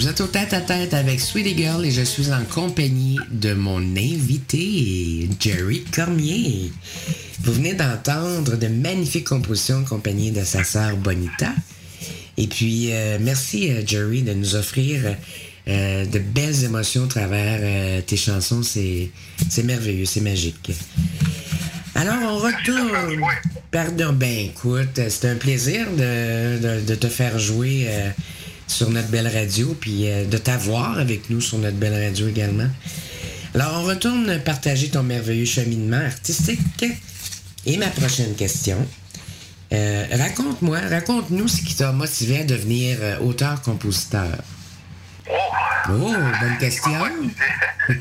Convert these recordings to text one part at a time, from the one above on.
Vous êtes au tête-à-tête avec Sweetie Girl et je suis en compagnie de mon invité, Jerry Cormier. Vous venez d'entendre de magnifiques compositions accompagnées de sa sœur Bonita. Et puis, merci Jerry de nous offrir de belles émotions à travers tes chansons. C'est merveilleux, c'est magique. Alors, on retourne. Pardon, ben écoute, c'est un plaisir de te faire jouer sur notre belle radio, puis de t'avoir avec nous sur notre belle radio également. Alors, on retourne partager ton merveilleux cheminement artistique. Et ma prochaine question, raconte-nous ce qui t'a motivé à devenir auteur-compositeur. Oh, bonne question. Je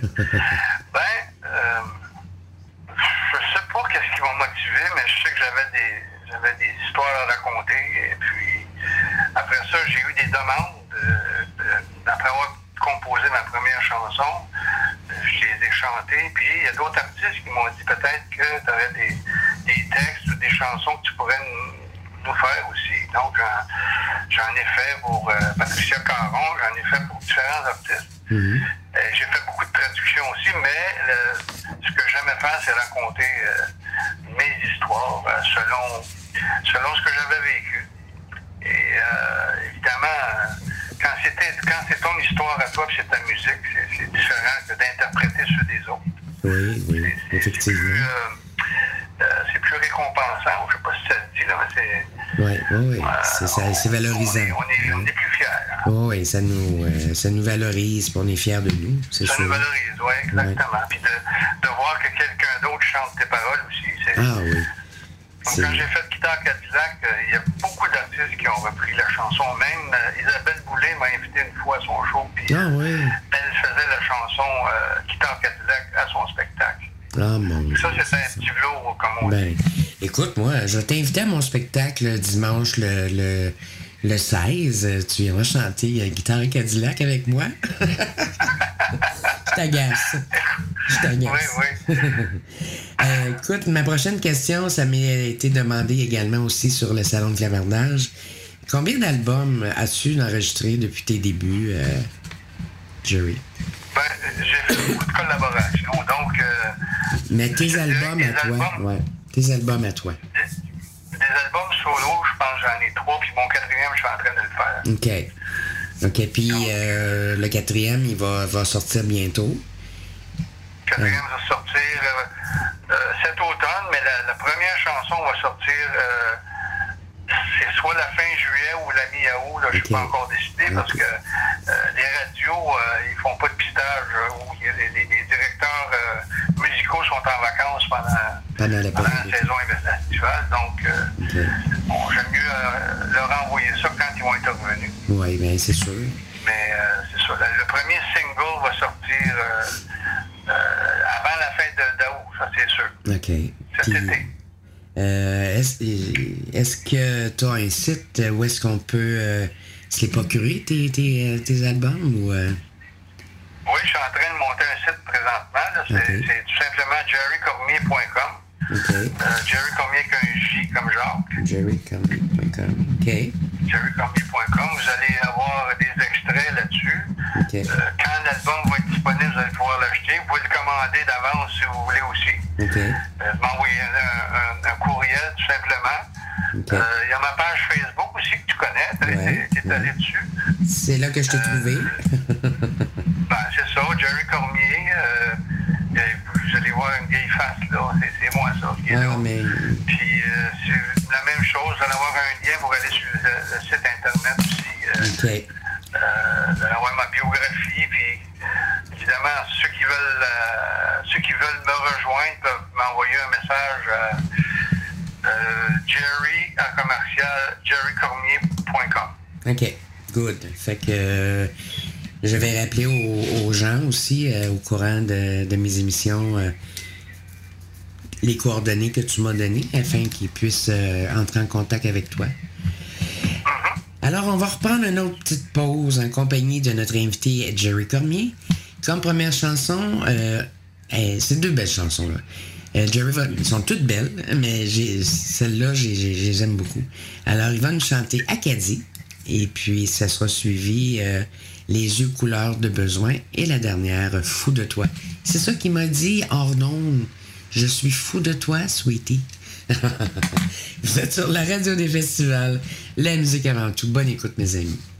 sais pas qu'est-ce qui m'a motivé, mais je sais que j'avais des histoires à raconter. Et puis, après ça, j'ai eu des demandes. Après avoir composé ma première chanson, je les ai chantées. Puis, il y a d'autres artistes qui m'ont dit peut-être que tu avais des textes ou des chansons que tu pourrais nous faire aussi. Donc, j'en ai fait pour Patricia Caron, j'en ai fait pour différents artistes. Mm-hmm. J'ai fait beaucoup de traductions aussi, mais ce que j'aimais faire, c'est raconter mes histoires selon ce que j'avais vécu. Et évidemment, quand c'est ton histoire à toi, puis c'est ta musique, c'est différent que d'interpréter ceux des autres. Oui, effectivement. C'est plus récompensant. Je ne sais pas si ça se dit, là, mais c'est... Oui, c'est valorisant. On est plus fiers. Oui, ça nous valorise, puis on est fiers de nous, c'est sûr. Ça nous valorise, oui, exactement. Ouais. Puis de voir que quelqu'un d'autre chante tes paroles aussi. Oui. Donc, quand j'ai fait Guitare Cadillac, il y a beaucoup d'artistes qui ont repris la chanson. Même Isabelle Boulay m'a invité une fois à son show, puis elle faisait la chanson Guitare Cadillac à son spectacle. Ah, mon Dieu. Ça, c'était un petit velours, comme on dit. Écoute, moi, je vais t'inviter à mon spectacle dimanche le 16. Tu viendras chanter Guitare Cadillac avec moi. Je t'agace. Oui. Écoute, ma prochaine question, ça m'a été demandé également aussi sur le salon de clavardage. Combien d'albums as-tu enregistré depuis tes débuts, Jerry? J'ai fait beaucoup de collaborations, donc... Mais tes albums à toi, tes albums à toi. Des albums solo, je pense que j'en ai 3, puis mon 4e, je suis en train de le faire. OK, puis le 4e, il va sortir bientôt. Le 4e va sortir cet automne, mais la première chanson va sortir, c'est soit la fin juillet ou la mi-août, je ne suis pas encore décidé, parce que les radios, ils font pas de pistage, où les directeurs musicaux sont en vacances pendant la saison estivale, donc j'aime mieux leur envoyer ça quand ils vont être revenus. Oui, bien, c'est sûr. Mais c'est ça. Le premier single va sortir avant la fin d'août, ça c'est sûr. OK. Cet été. Est-ce que tu as un site où est-ce qu'on peut se les procurer, tes albums? Ou, Oui, je suis en train de monter un site présentement. Là. C'est tout simplement jerrycormier.com. Jerry Cormier avec un J comme Jacques. jerrycormier.com. OK. jerrycormier.com. Vous allez avoir des extraits là-dessus. Quand l'album va être disponible, vous allez pouvoir l'acheter. Vous pouvez le commander d'avance si vous voulez aussi. M'envoyer un courriel tout simplement. Il y a ma page Facebook aussi que tu connais. Tu es allé dessus. C'est là que je t'ai trouvé. C'est ça, Jerry Cormier. Vous allez voir une vieille face, là. C'est moi, ça, qui est là. Puis, c'est la même chose. Vous allez avoir un lien pour aller sur le site Internet aussi. Vous allez avoir ma biographie. Puis, évidemment, ceux qui veulent me rejoindre peuvent m'envoyer un message à jerrycormier.com. OK, good. Fait que je vais rappeler aux gens aussi, au courant de mes émissions, les coordonnées que tu m'as données afin qu'ils puissent entrer en contact avec toi. Alors, on va reprendre une autre petite pause en compagnie de notre invité Jerry Cormier. Comme première chanson, c'est 2 belles chansons, là. Jerry elles sont toutes belles, mais celle-là, je les aime beaucoup. Alors, il va nous chanter Acadie. Et puis, ça sera suivi Les yeux couleur de besoin et la dernière, Fou de toi. C'est ça qu'il m'a dit hors d'onde. Je suis fou de toi, sweetie. Vous êtes sur la radio des festivals. La musique avant tout. Bonne écoute, mes amis.